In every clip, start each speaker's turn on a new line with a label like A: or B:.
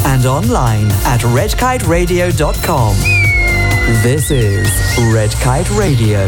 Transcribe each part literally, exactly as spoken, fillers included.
A: and online at red kite radio dot com. This is Red Kite Radio.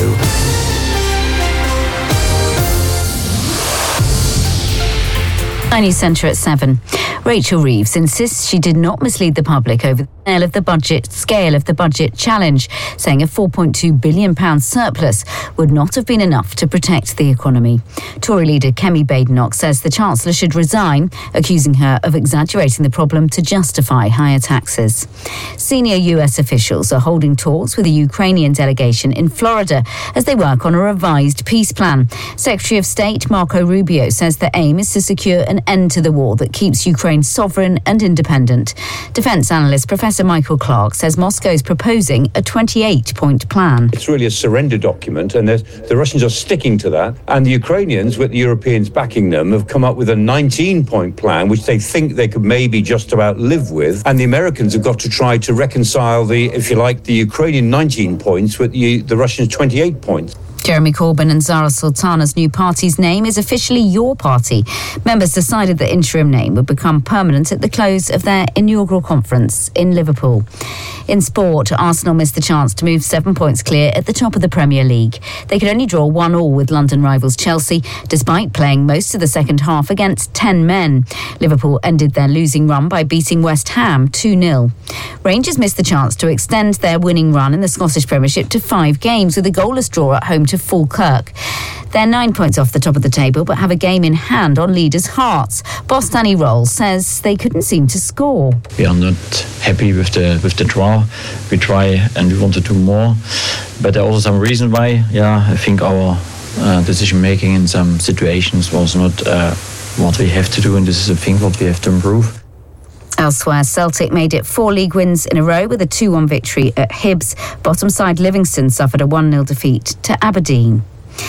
B: News Centre at seven. Rachel Reeves insists she did not mislead the public over the scale of the budget, scale of the budget challenge, saying a four point two billion pounds surplus would not have been enough to protect the economy. Tory leader Kemi Badenoch says the Chancellor should resign, accusing her of exaggerating the problem to justify higher taxes. Senior U S officials are holding talks with the Ukrainian delegation in Florida as they work on a revised peace plan. Secretary of State Marco Rubio says the aim is to secure an end to the war that keeps Ukraine sovereign and independent. Defence analyst Professor Michael Clark says Moscow is proposing a twenty-eight point plan.
C: It's really a surrender document, and the Russians are sticking to that. And the Ukrainians, with the Europeans backing them, have come up with a nineteen point plan, which they think they could maybe just about live with. And the Americans have got to try to reconcile the, if you like, the Ukrainian nineteen points with the, the Russians' twenty-eight points.
B: Jeremy Corbyn and Zara Sultana's new party's name is officially Your Party. Members decided the interim name would become permanent at the close of their inaugural conference in Liverpool. In sport, Arsenal missed the chance to move seven points clear at the top of the Premier League. They could only draw one all with London rivals Chelsea, despite playing most of the second half against ten men. Liverpool ended their losing run by beating West Ham two nil. Rangers missed the chance to extend their winning run in the Scottish Premiership to five games with a goalless draw at home to Falkirk. They're nine points off the top of the table, but have a game in hand on leaders' hearts. Boss Danny Rolls says they couldn't seem to score.
D: We are not happy with the with the draw. We try and we want to do more, but there are also some reason why. Yeah, I think our uh, decision making in some situations was not uh, what we have to do, and this is a thing what we have to improve.
B: Elsewhere, Celtic made it four league wins in a row with a two one victory at Hibs. Bottom side Livingston suffered a one nil defeat to Aberdeen.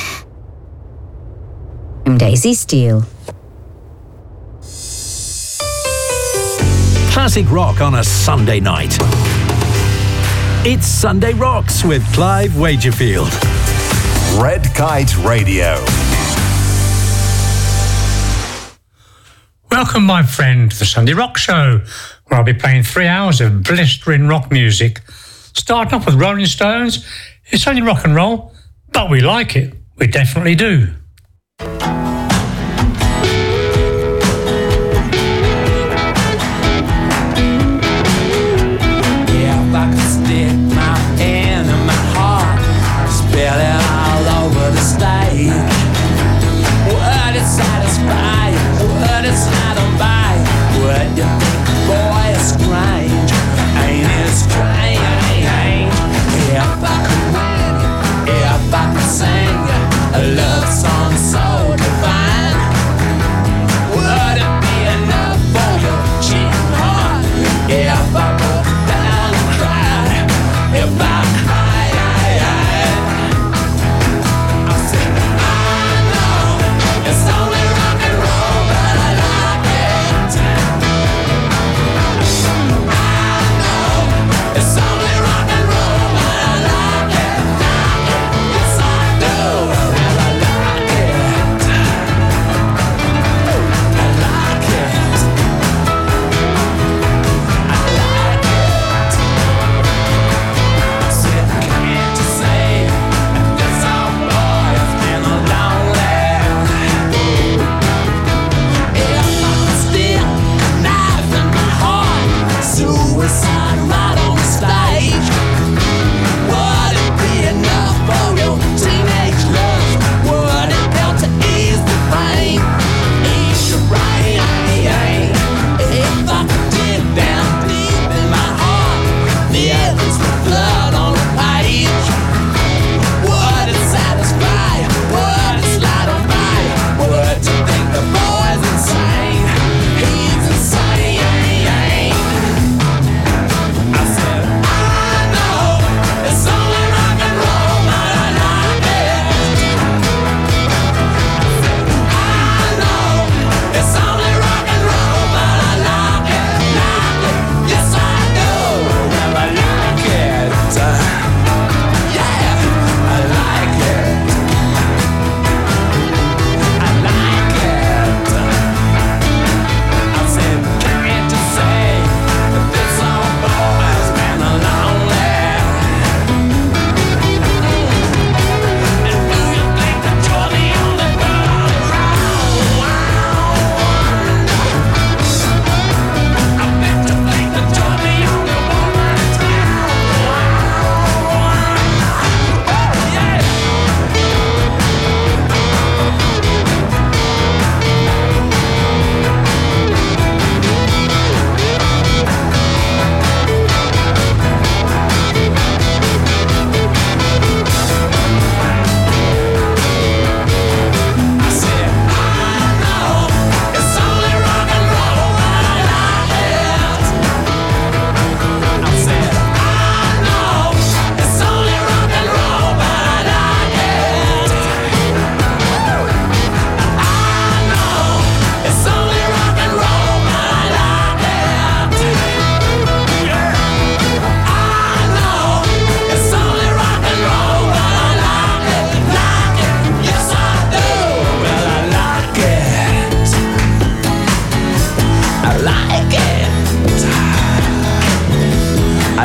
B: I'm Daisy Steele.
E: Classic rock on a Sunday night. It's Sunday Rocks with Clive Wagerfield.
F: Red Kite Radio.
G: Welcome, my friend, to the Sunday Rock Show, where I'll be playing three hours of blistering rock music. Starting off with Rolling Stones. It's only rock and roll, but we like it. We definitely do.
H: If I could stick my hand in my heart, spill it all over the stage. Would it satisfy you? Would it satisfy you? Would you think, boy, it's strange? Ain't it strange? If I could win, if I could sing a love song so divine, would it be enough for your cheating heart? If I broke down and cried, if I cried, I said, I know it's only rock and roll, but I like it. I know it's only rock and roll, but I like it. Yes, I do.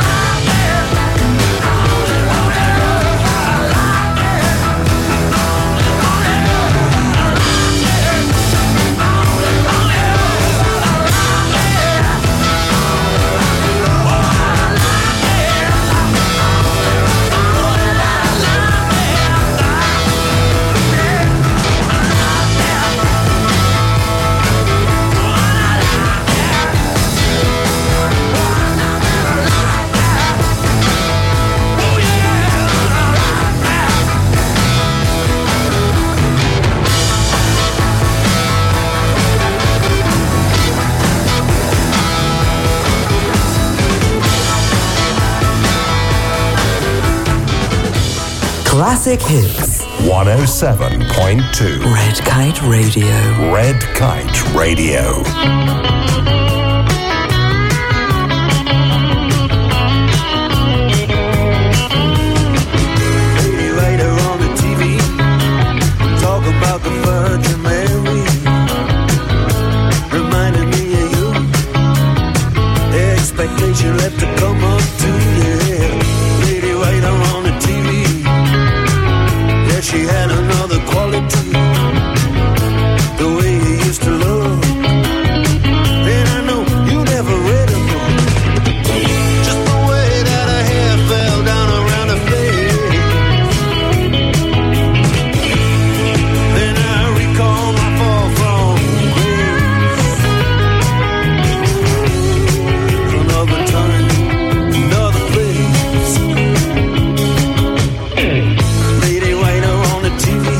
A: Classic Hits.
F: one oh seven point two.
A: Red Kite Radio.
F: Red Kite Radio.
I: Expectation left to come up to, yeah. Lady right on the T V. Yeah, she had another quality. The way you used to love. And I know you never read a book. Just the way that her hair fell down around her face. Then I recall my fall from grace. Another time, another place. Lady waiter on the T V.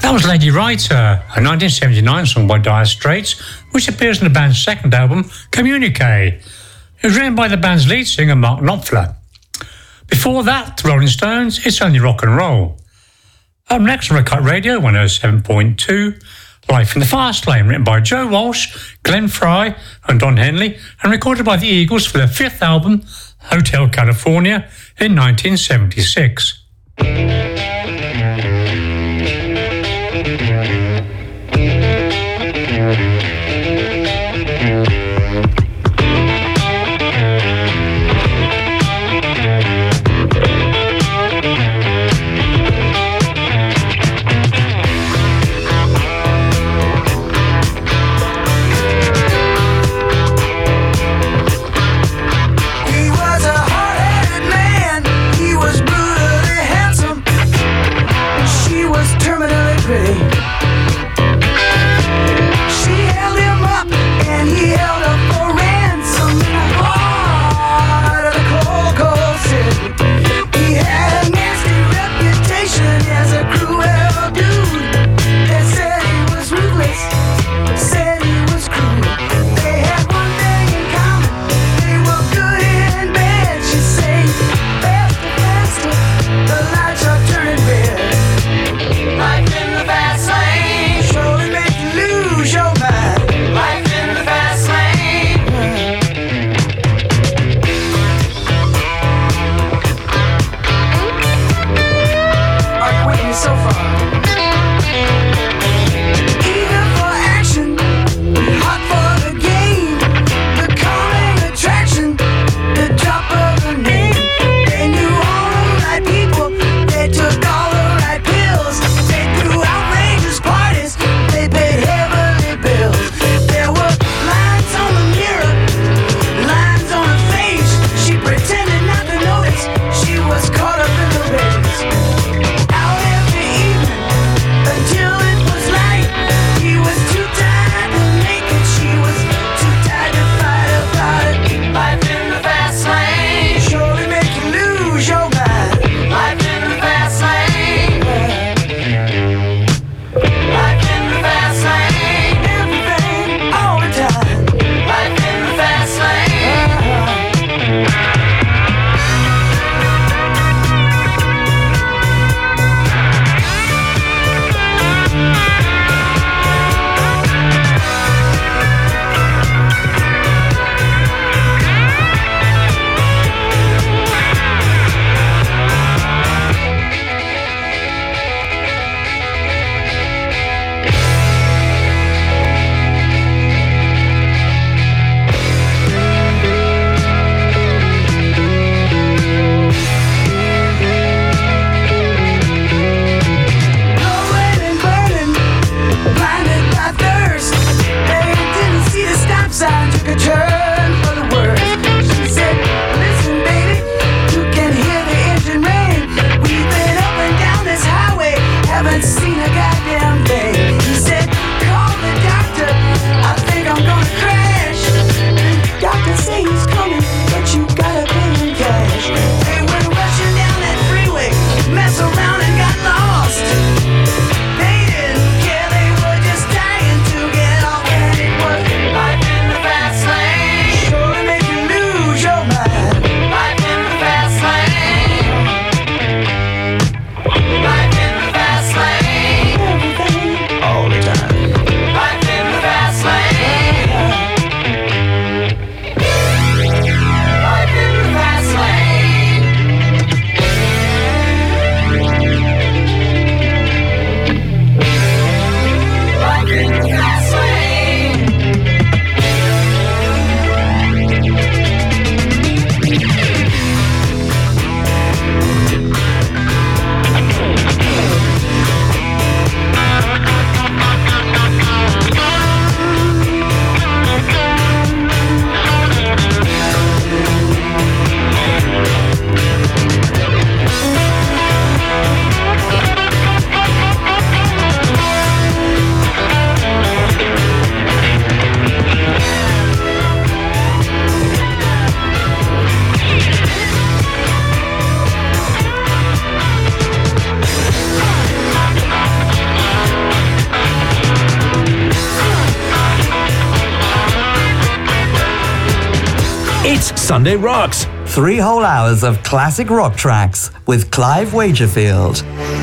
G: That was Lady Writer, a nineteen seventy-nine song by Dire Straits, which appears in the band's second album, Communique. It was written by the band's lead singer, Mark Knopfler. Before that, the Rolling Stones, It's Only Rock and Roll. Up next on Red Kite Radio one oh seven point two, Life in the Fast Lane, written by Joe Walsh, Glenn Fry and Don Henley, and recorded by the Eagles for their fifth album, Hotel California, in nineteen seventy-six.
H: He was a hard-headed man. He was brutally handsome.
E: It's Sunday Rocks.
A: Three whole hours of classic rock tracks with Clive Wagerfield.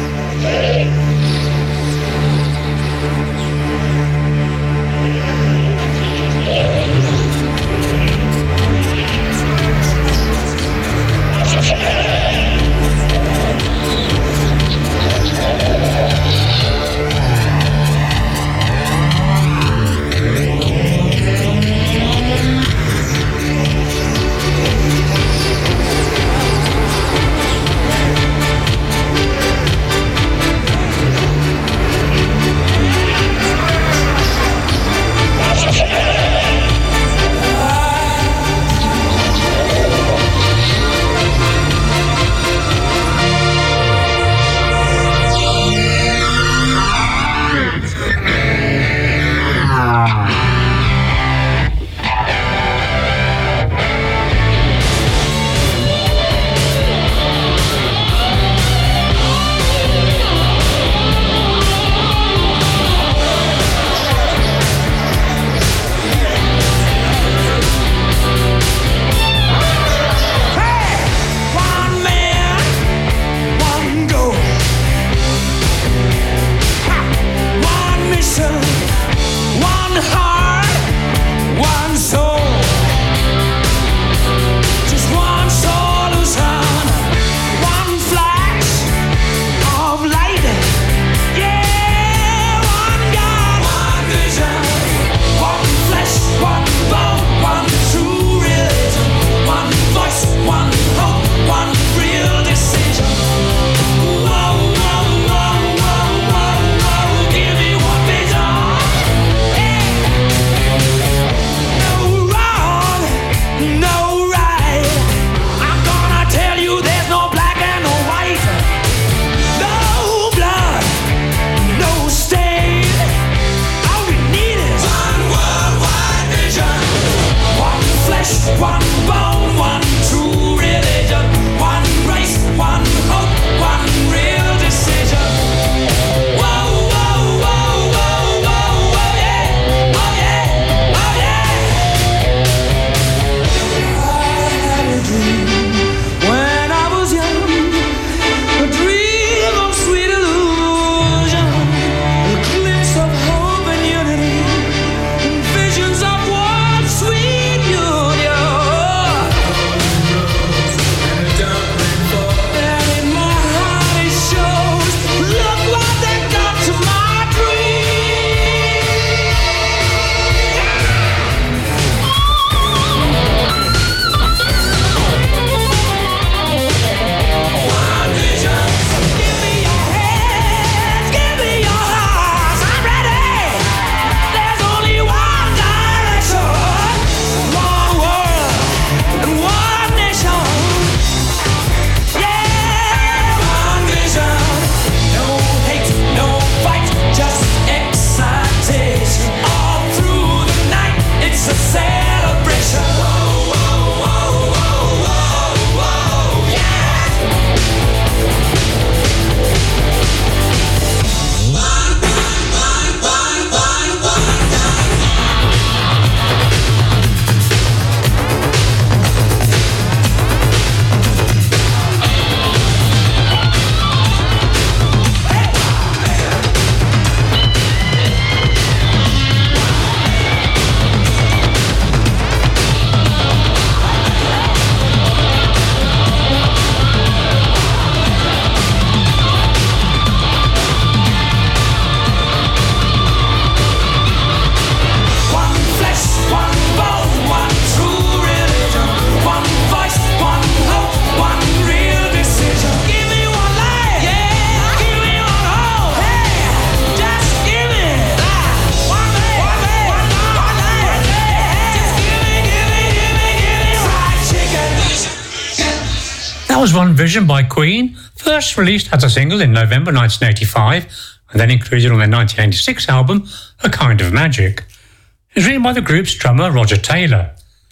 G: That was One Vision by Queen, first released as a single in November nineteen eighty-five, and then included on their nineteen eighty-six album, A Kind of Magic. It was written by the group's drummer, Roger Taylor.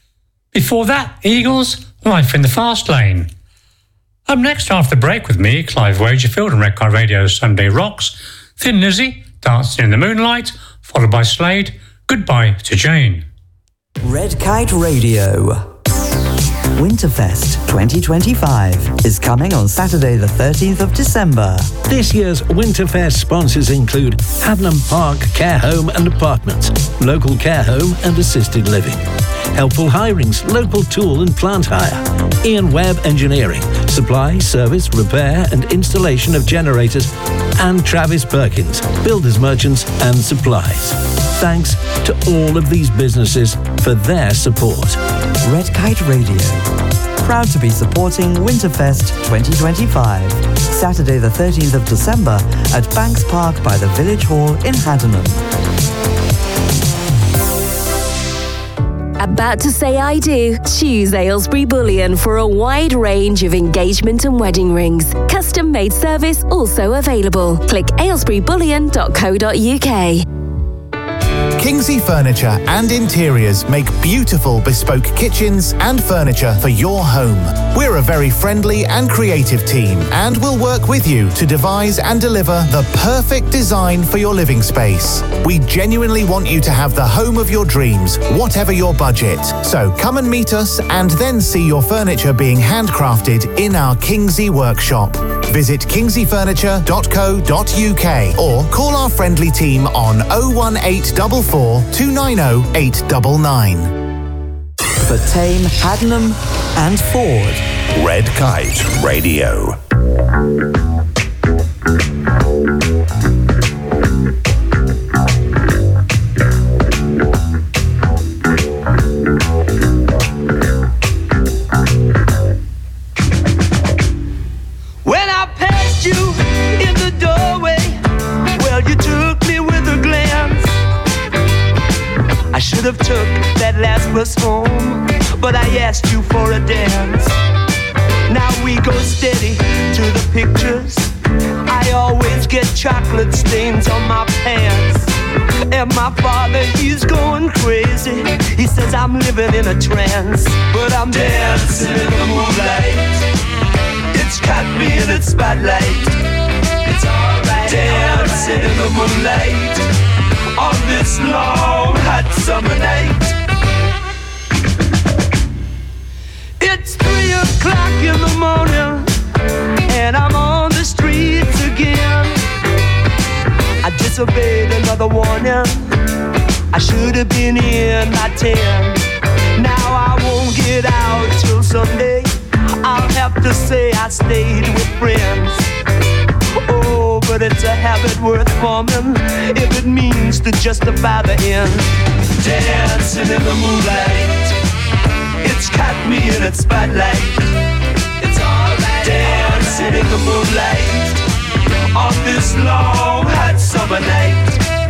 G: Before that, Eagles, Life in the Fast Lane. Up next after the break with me, Clive Wagerfield and Red Kite Radio's Sunday Rocks, Thin Lizzy, Dancing in the Moonlight, followed by Slade, Goodbye to Jane.
A: Red Kite Radio. Winterfest twenty twenty-five is coming on Saturday the thirteenth of December.
J: This year's Winterfest sponsors include Hadnam Park Care Home and Apartments, Local Care Home and Assisted Living, Helpful Hirings, Local Tool and Plant Hire, Ian Webb Engineering, Supply, Service, Repair and Installation of Generators, and Travis Perkins, Builders Merchants and Supplies. Thanks to all of these businesses for their support.
A: Red Kite Radio, proud to be supporting Winterfest twenty twenty-five, Saturday the thirteenth of December at Banks Park by the Village Hall in Haddenham.
K: About to say I do? Choose Aylesbury Bullion for a wide range of engagement and wedding rings. Custom made service also available. Click aylesbury bullion dot co dot uk.
L: Kingsley Furniture and Interiors make beautiful bespoke kitchens and furniture for your home. We're a very friendly and creative team and will work with you to devise and deliver the perfect design for your living space. We genuinely want you to have the home of your dreams, whatever your budget. So come and meet us and then see your furniture being handcrafted in our Kingsley workshop. Visit kingsley furniture dot co dot uk or call our friendly team on oh one eight four four, two nine oh, eight nine nine.
A: For Tame, Haddenham and Ford.
F: Red Kite Radio.
H: When I passed you in the doorway, well, you took me with a glance. I should have took that last bus home, but I asked you for a dance. Now we go steady to the pictures. I always get chocolate stains on my pants. And my father, he's going crazy. He says I'm living in a trance, but I'm dancing in the moonlight. It's caught me in its spotlight. It's alright, dancing in the moonlight on this long hot summer night. It's three o'clock in the morning and I'm on the streets again. I disobeyed another warning. I should have been in by ten. Now I won't get out till Sunday. I'll have to say I stayed with friends. Oh, but it's a habit worth forming if it means to justify the end. Dancing in the moonlight, it's caught me in its spotlight. It's alright, dancing in the moonlight on this long hot summer night.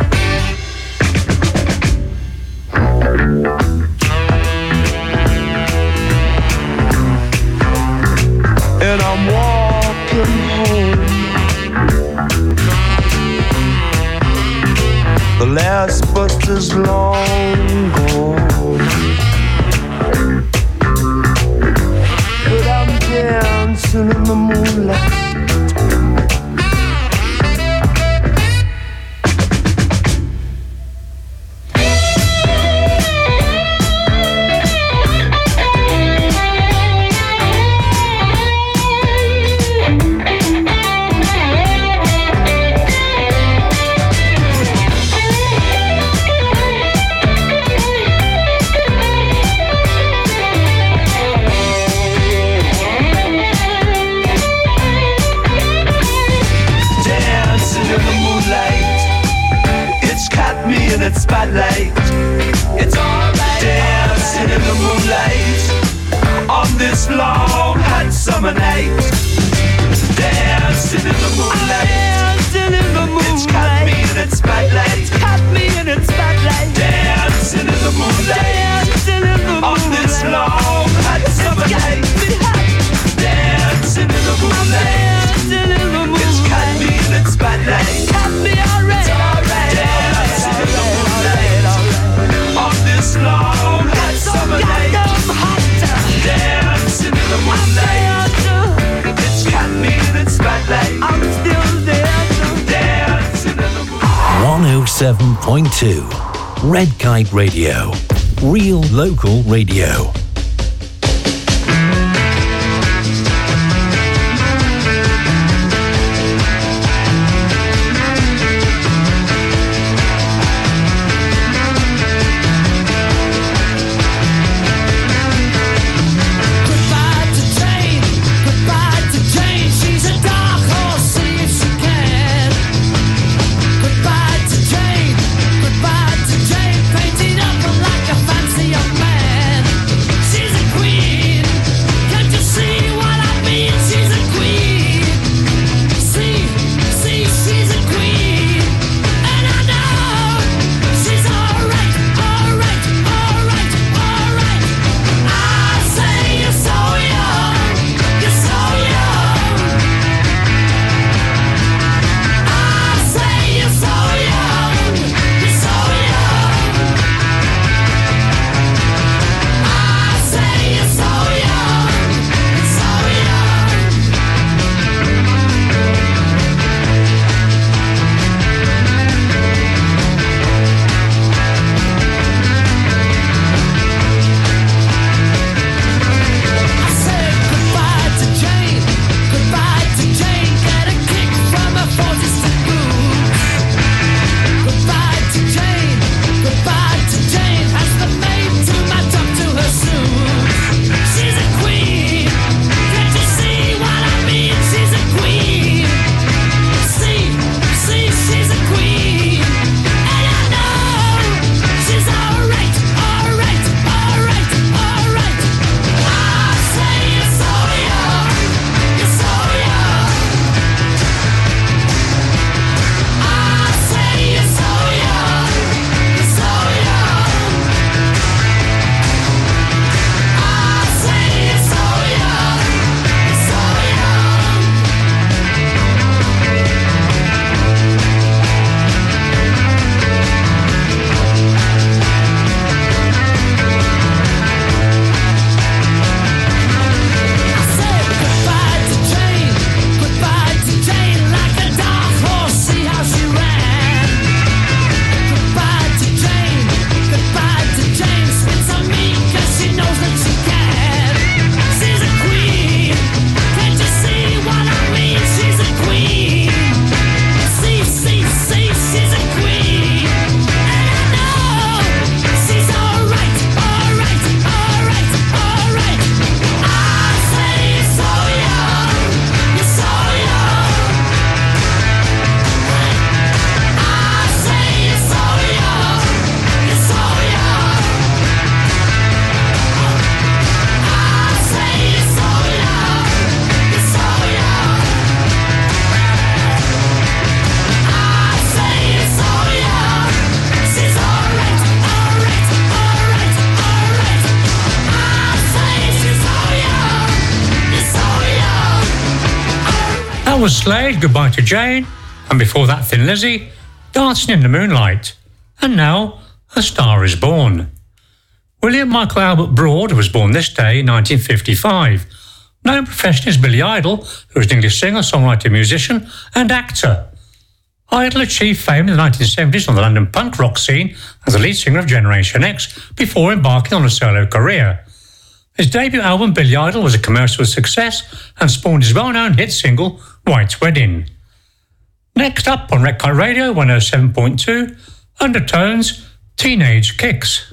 H: And I'm walking home. The last bus is long gone, but I'm dancing in the moonlight. Its spotlight. It's alright, dancing in the moonlight on this long hot summer night. Dancing in the moonlight, dancing in the moonlight. It's caught me in its spotlight. It's caught me in its spotlight. Dancing in the moonlight, dancing in the moonlight on this long hot summer night. Dancing in the moonlight, dancing in the moonlight. It's caught me in its spotlight. It's caught me already. It's alright, dancing in the moonlight on this long hot summer night. Dancing in the moonlight, it's caught me in its spotlight. I'm still there, dancing in the moonlight.
J: one oh seven point two Red Kite Radio. Real local radio.
G: That was Slade, Goodbye to Jane, and before that Thin Lizzy, Dancing in the Moonlight. And now, A Star is Born. William Michael Albert Broad was born this day in nineteen fifty-five. Known professionally as Billy Idol, who was an English singer, songwriter, musician and actor. Idol achieved fame in the nineteen seventies on the London punk rock scene as the lead singer of Generation X before embarking on a solo career. His debut album, Billy Idol, was a commercial success and spawned his well-known hit single, White Wedding. Next up on Red Kite Radio one oh seven point two, Undertones, Teenage Kicks.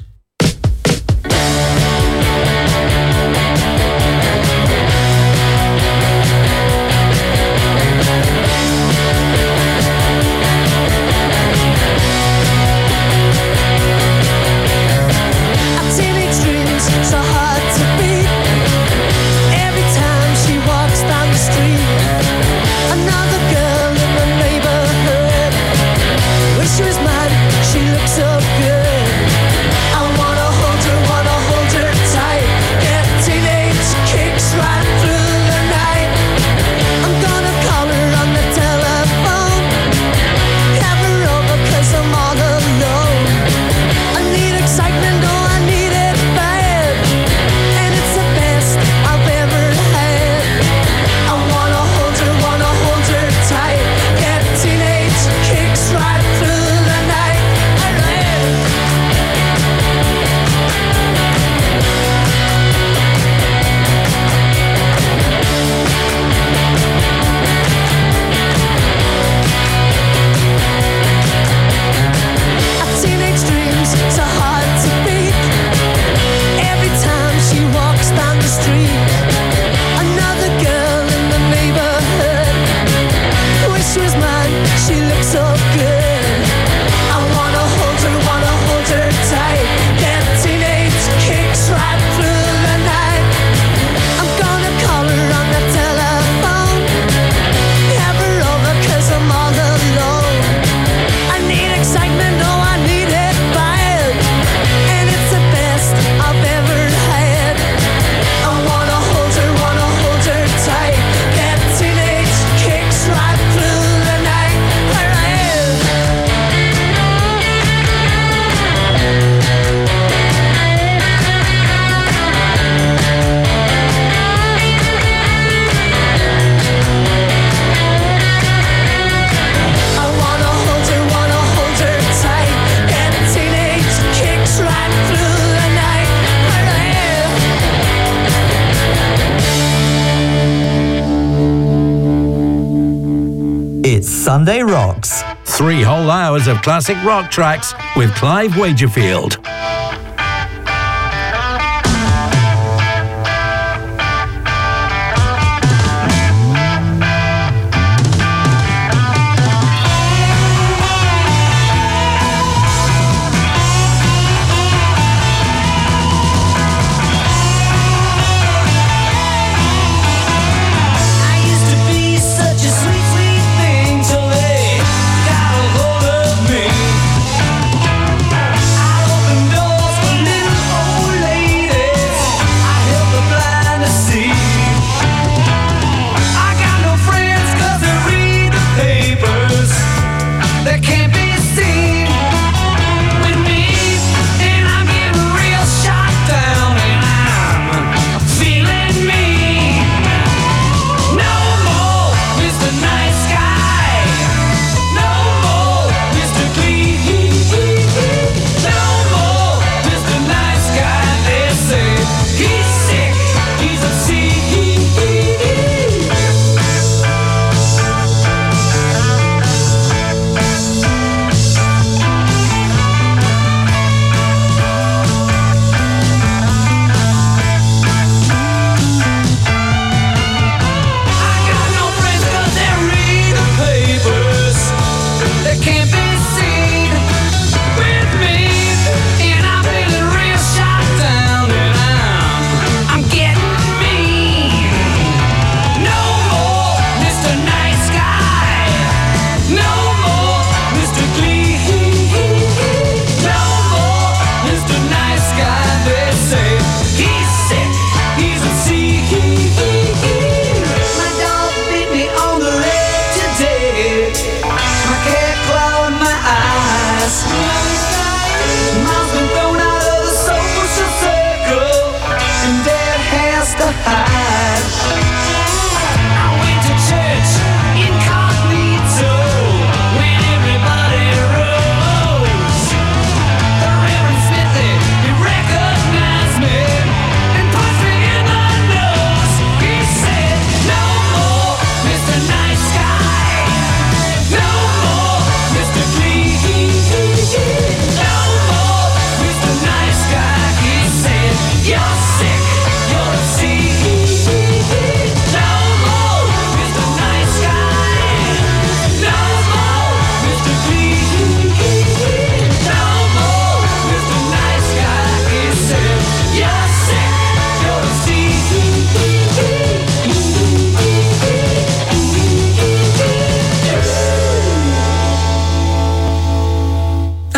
A: Sunday Rocks.
J: Three whole hours of classic rock tracks with Clive Wagerfield.
H: Got a hold of me. I opened up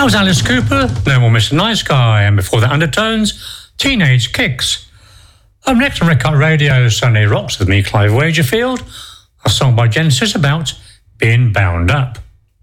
G: That was Alice Cooper, No More Mister Nice Guy, and before that, Undertones, Teenage Kicks. Up next on Red Cut Radio, Sunday Rocks with me, Clive Wagerfield, a song by Genesis about being bound up.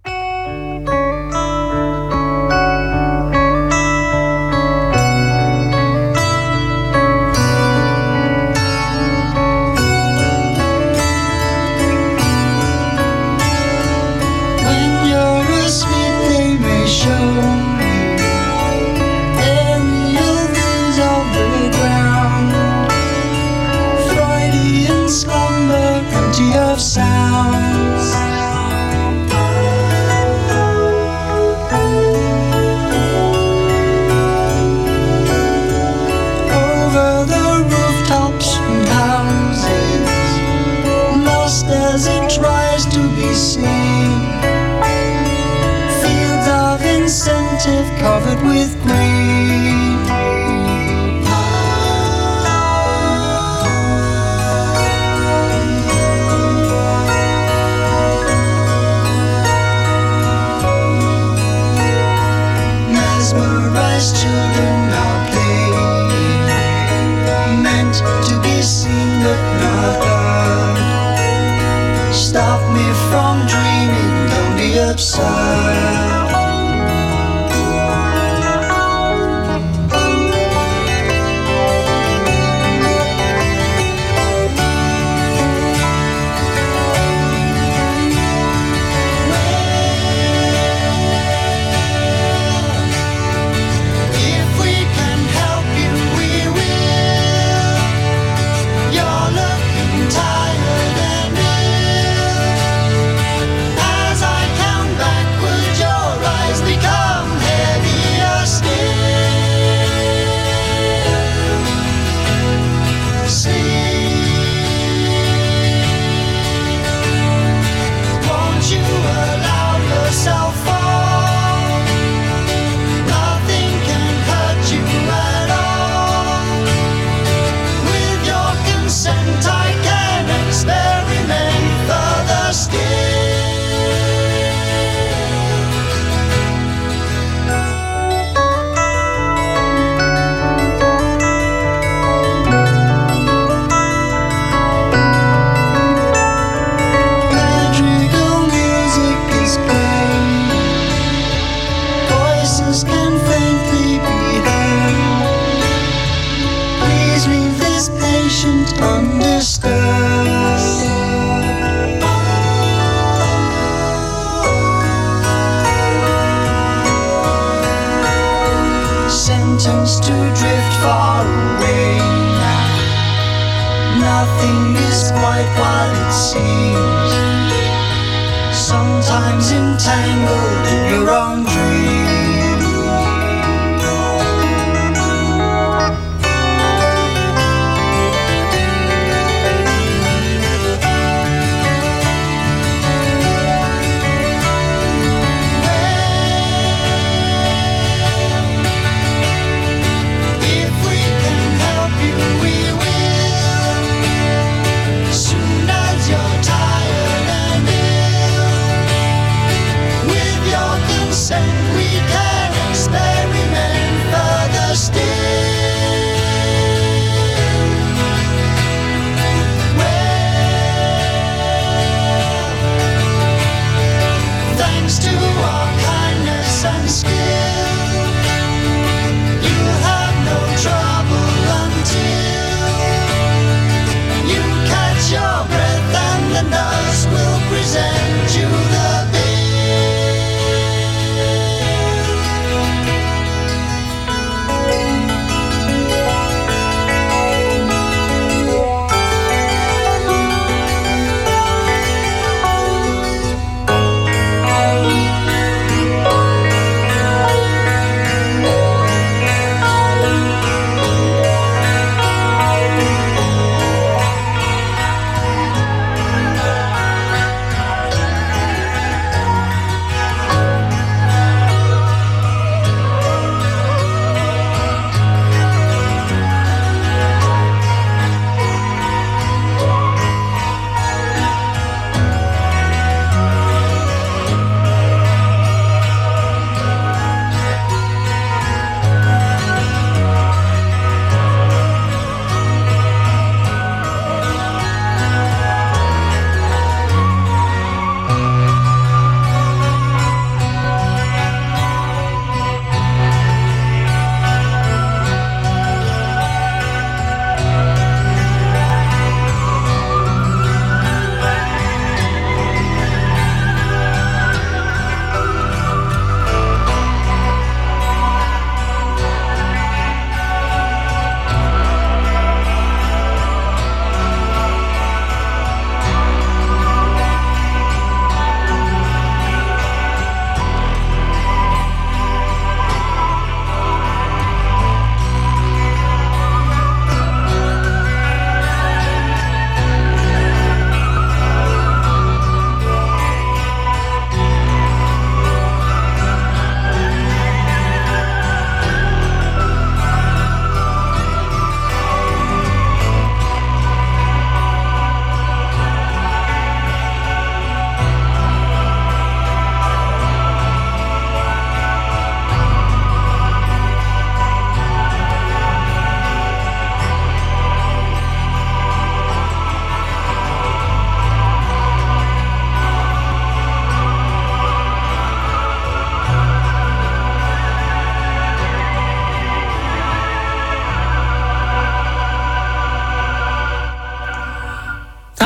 M: Sounds over the rooftops and houses, lost as it tries to be seen. Fields of incentive covered with green. Children are playing, meant to be seen but not heard. Stop me from dreaming, don't be absurd. Sentenced to drift far away now. Nothing is quite what it seems. Sometimes entangled in your own dreams. Say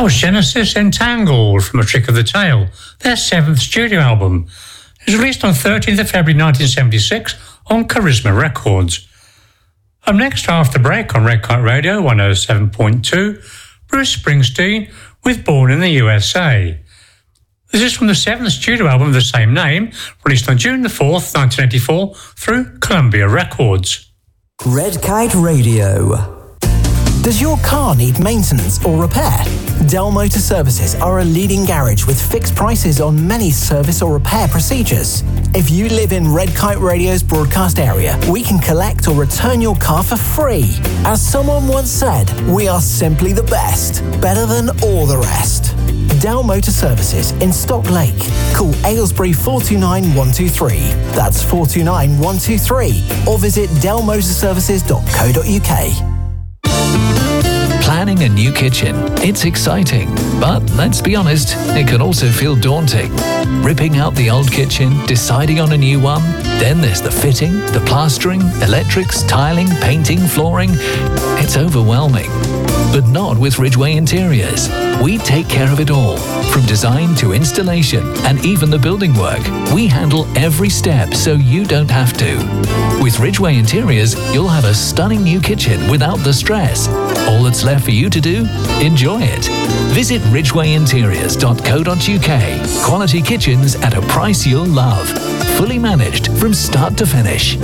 G: was Genesis Entangled from A Trick of the Tail, their seventh studio album. It was released on thirteenth of February nineteen seventy-six on Charisma Records. Up next, after break on Red Kite Radio one oh seven point two, Bruce Springsteen with Born in the U S A. This is from the seventh studio album of the same name, released on June the fourth, nineteen eighty-four through Columbia Records.
A: Red Kite Radio.
N: Does your car need maintenance or repair? Dell Motor Services are a leading garage with fixed prices on many service or repair procedures. If you live in Red Kite Radio's broadcast area, we can collect or return your car for free. As someone once said, we are simply the best, better than all the rest. Dell Motor Services in Stock Lake. Call Aylesbury four two nine, one two three. That's four two nine, one two three. Or visit dell motor services dot co dot uk.
O: Planning a new kitchen. It's exciting, but let's be honest, it can also feel daunting. Ripping out the old kitchen, deciding on a new one, then there's the fitting, the plastering, electrics, tiling, painting, flooring. It's overwhelming. But not with Ridgeway Interiors. We take care of it all, from design to installation and even the building work. We handle every step so you don't have to. With Ridgeway Interiors, you'll have a stunning new kitchen without the stress. All that's left for you to do? Enjoy it. Visit ridgeway interiors dot co dot uk. Quality kitchens at a price you'll love. Fully managed from start to finish.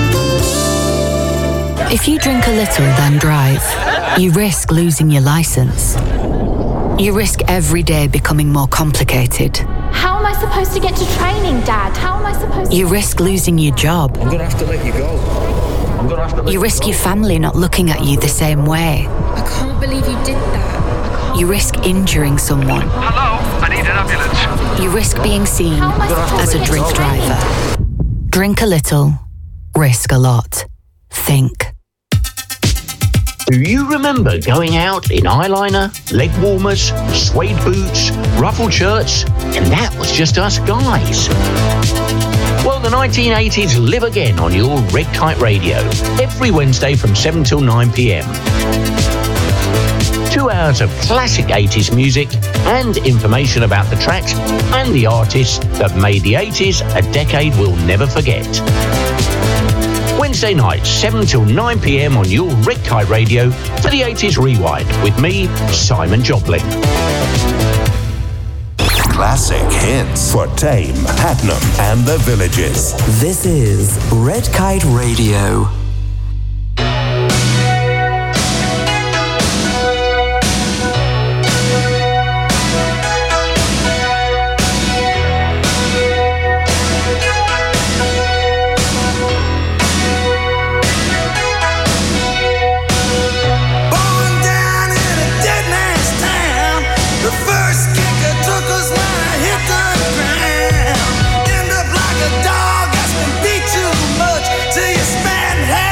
P: If you drink a little then drive, you risk losing your license. You risk every day becoming more complicated.
Q: How am I supposed to get to training, Dad? How am I supposed to...
P: You risk losing your job.
R: I'm gonna have to let you go. I'm gonna have to let
P: You risk your family not looking at you the same way.
Q: I can't believe you did that.
P: You risk injuring someone.
R: Hello, I need an ambulance.
P: You risk being seen as a drink driver. Drink a little, risk a lot. Think.
S: Do you remember going out in eyeliner, leg warmers, suede boots, ruffled shirts, and that was just us guys? Well, the nineteen eighties live again on your Red Kite Radio, every Wednesday from seven till nine p.m. Two hours of classic eighties music and information about the tracks and the artists that made the eighties a decade we'll never forget. Wednesday nights, seven till nine p.m. on your Red Kite Radio for the eighties Rewind with me, Simon Joplin.
F: Classic hits for Tame, Hadnam and the Villages.
A: This is Red Kite Radio.
I: End up like a dog that's been beat too much till you spend half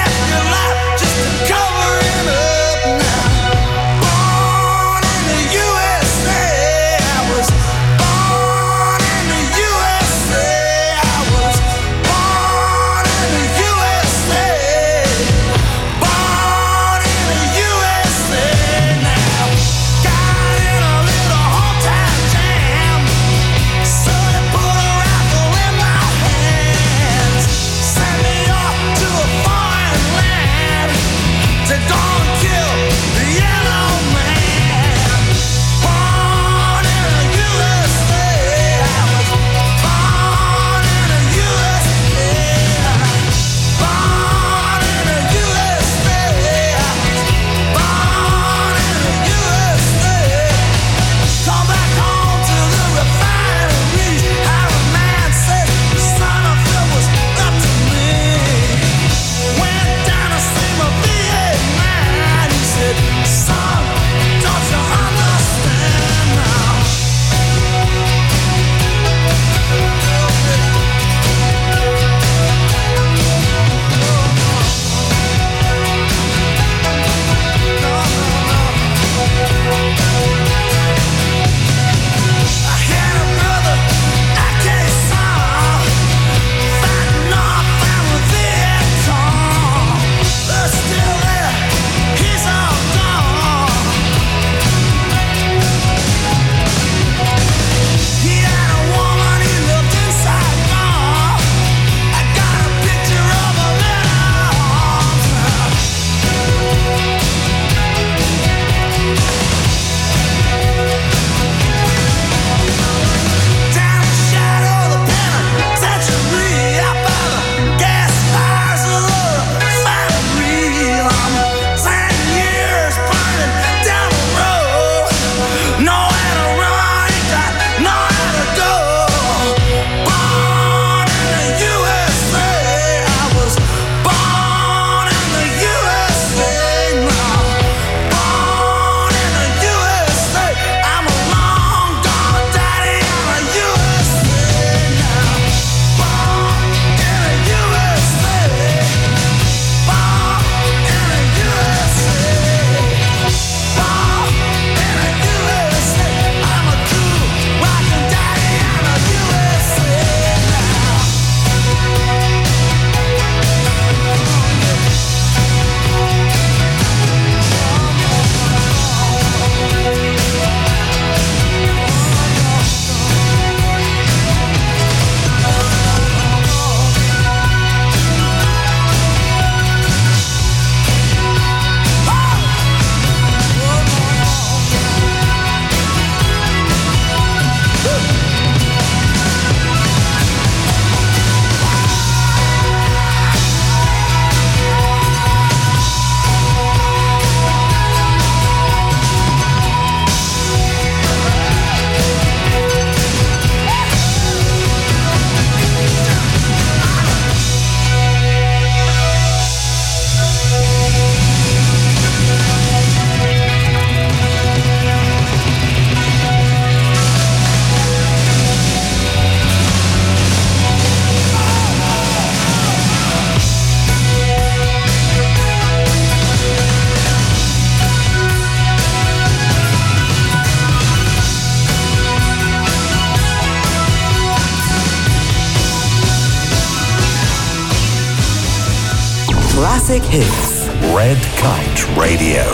A: classic hits.
F: Red Kite Radio.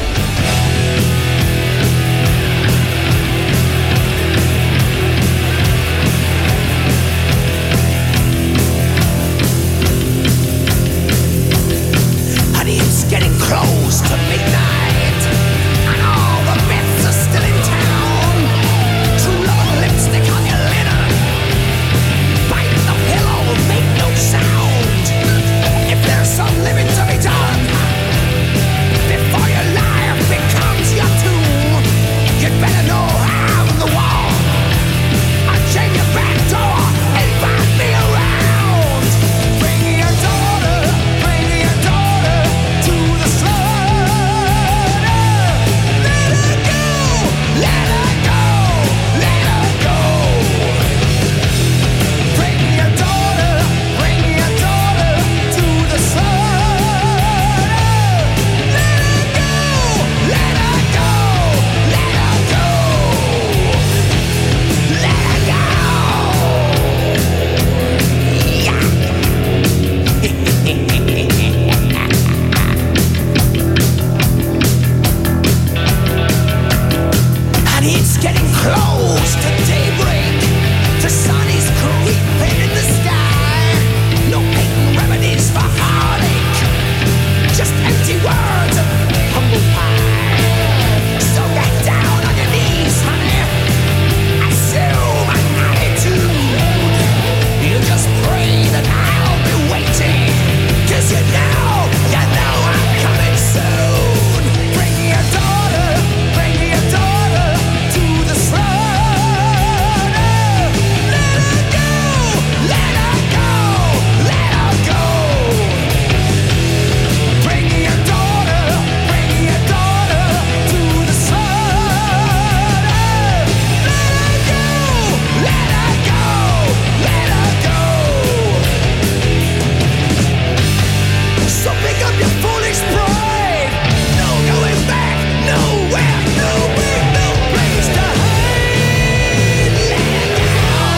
H: Honey, it's getting close to midnight, and all the bets are still in town. True love and lipstick on your linen, bite the pillow, make no sound. If there's some living to be done before your life becomes your tomb, you'd better know I'm the one. I'll chain your back door and find me around. Bring your daughter, bring your daughter to the slaughter. Let her go, let her go, let her go. Bring your daughter, bring your daughter to the slaughter. Let her go, let her go, let her go, let her go. And it's getting close to daybreak. The sun is creeping in the sky. No patent remedies for heartache, just empty words of humble pie. So get down on your knees, honey. Assume an attitude. You just pray that I'll be waiting, 'cause you know, you know I'm coming soon. Bring your daughter, bring your daughter to the slaughter. Let her go, let her go, let her go. Bring your daughter, bring your daughter to the slaughter. Let her go, let her go, let her go. So pick up your foolish pride. No going back, nowhere, nowhere, no place to hide. Let her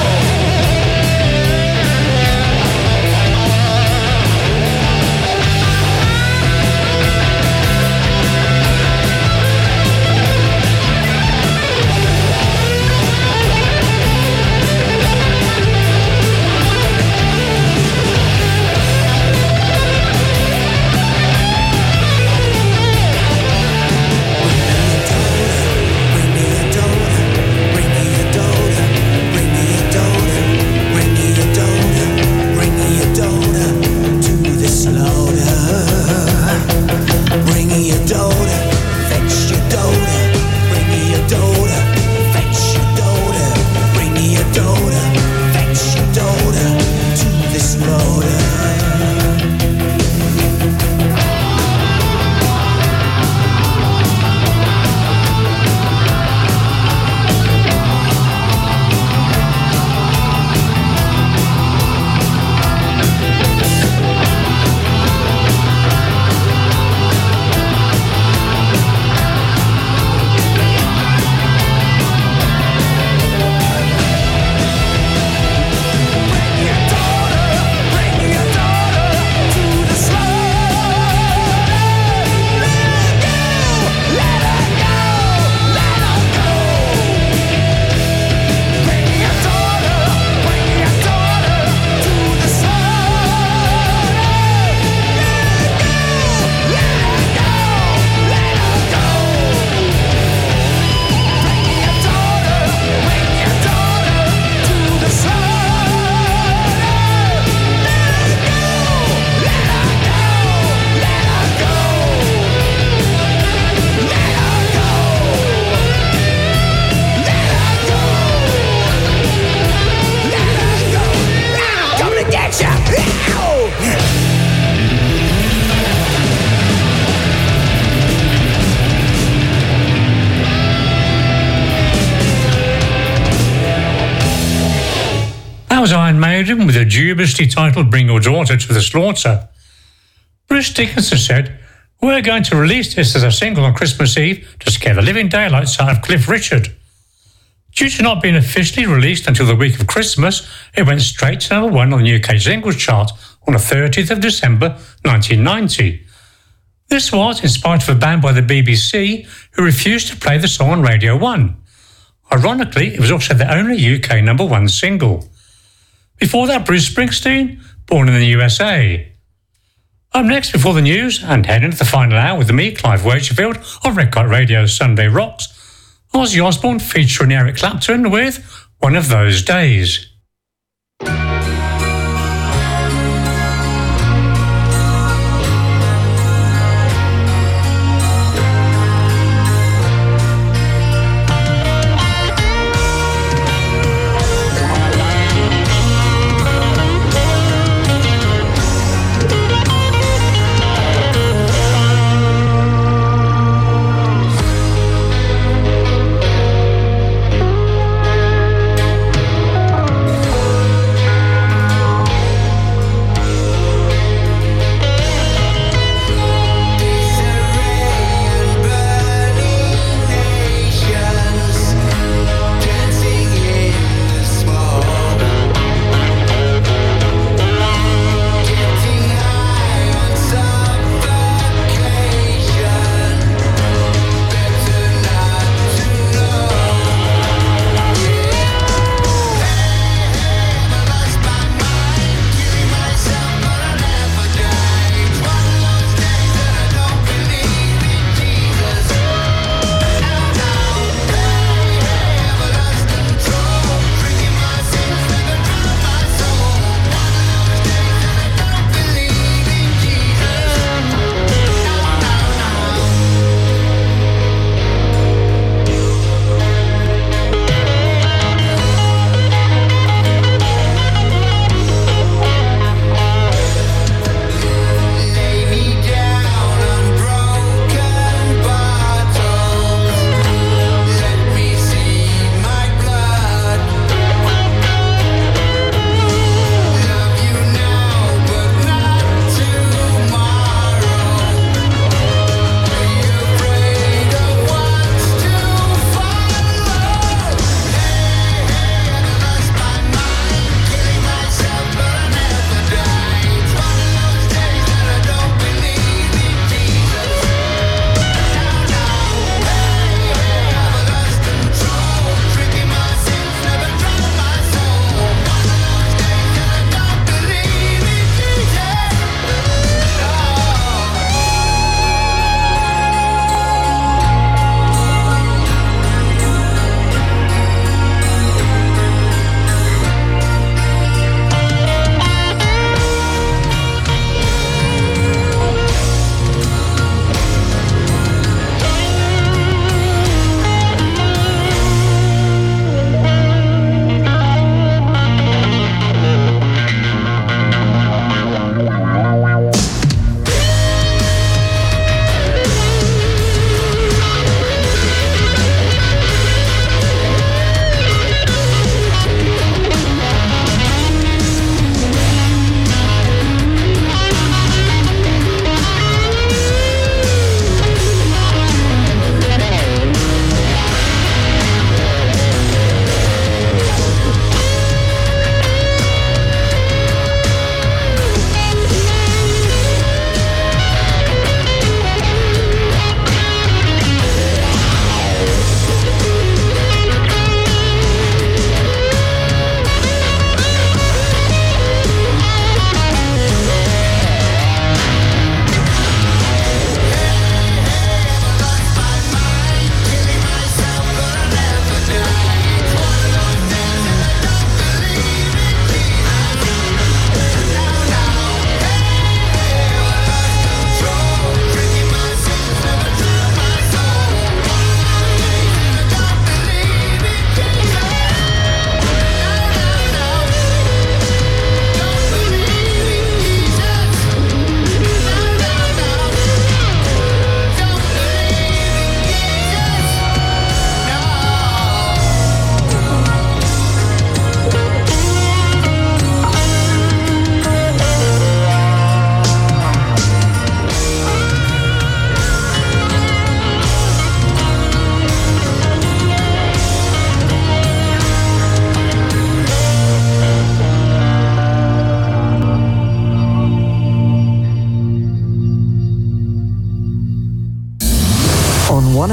G: was Iron Maiden with a dubiously titled Bring Your Daughter to the Slaughter. Bruce Dickinson said, "We're going to release this as a single on Christmas Eve to scare the living daylights out of Cliff Richard." Due to not being officially released until the week of Christmas, it went straight to number one on the U K singles chart on the thirtieth of December nineteen ninety. This was in spite of a ban by the B B C, who refused to play the song on Radio one. Ironically, it was also the only U K number one single. Before that, Bruce Springsteen, Born in the U S A. Up next, before the news, and heading into the final hour with me, Clive Wagerfield, on Red Kite Radio's Sunday Rocks, Ozzy Osbourne featuring Eric Clapton with One of Those Days.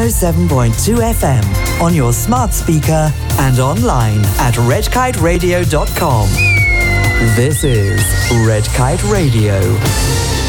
A: oh seven point two F M on your smart speaker and online at red kite radio dot com. This is Red Kite Radio.